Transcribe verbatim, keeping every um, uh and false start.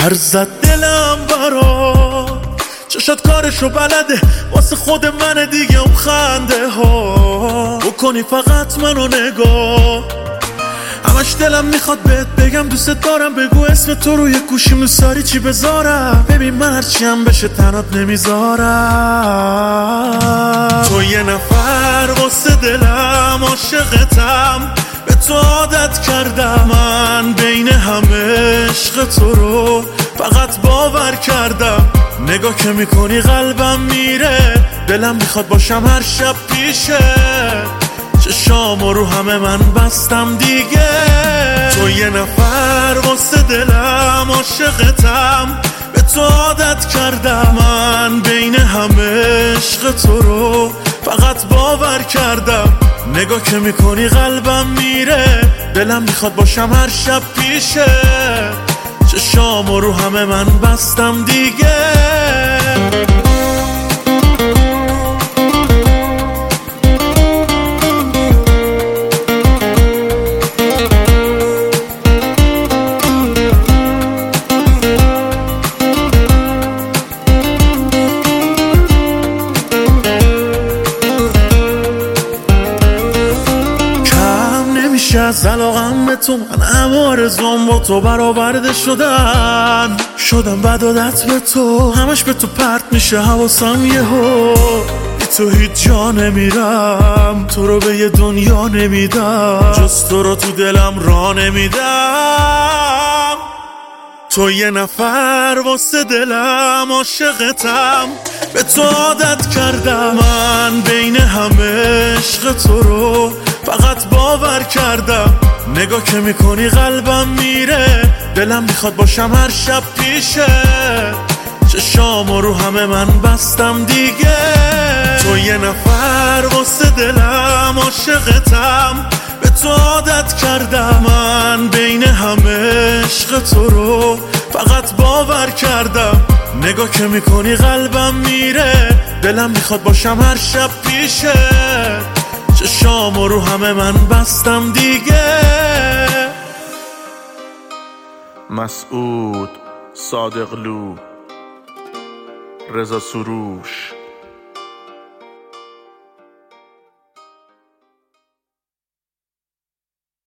پر زد دلم برا چشات کارشو بلده واسه خود من دیگه اون خنده ها بکنی فقط منو نگاه همش دلم میخواد بهت بگم دوست دارم بگو اسم تو روی گوشی موساری چی بذارم ببین من هرچی هم بشه تنات نمیذارم تو یه نفر واسه دلم عاشقتم به تو عادت کردم من بین همه عشق تو رو فقط باور کردم نگاه که میکنی قلبم میره دلم میخواد باشم هر شب پیشه چشامو رو همه من بستم دیگه تو یه نفر واسه دلم عاشقتم به تو عادت کردم من بین همه عشق تو رو فقط باور کردم نگاه که میکنی قلبم میره دلم میخواد باشم هر شب پیشه چشامو رو همه من بستم دیگه از علاقم به تو من عوارضم با تو برآورده شدن شدم بد عادت به تو همش به تو پرت میشه حواسم یهو بی تو هیچ جا نمیرم تو رو به یه دنیا نمیدم جز تو رو تو دلم را نمیدم تو یه نفر واسه دلم عاشقتم به تو عادت کردم من بین همه عشق تو رو فقط باور کردم نگاه که میکنی قلبم میره دلم میخواد باشم هر شب پیشه چشامو رو همه من بستم دیگه تو یه نفر واسه دلم عاشقتم به تو عادت کردم من بین همه عشق تو رو فقط باور کردم نگاه که میکنی قلبم میره دلم میخواد باشم هر شب پیشه چشامو رو همه من بستم دیگه مسعود صادقلو رضا سروش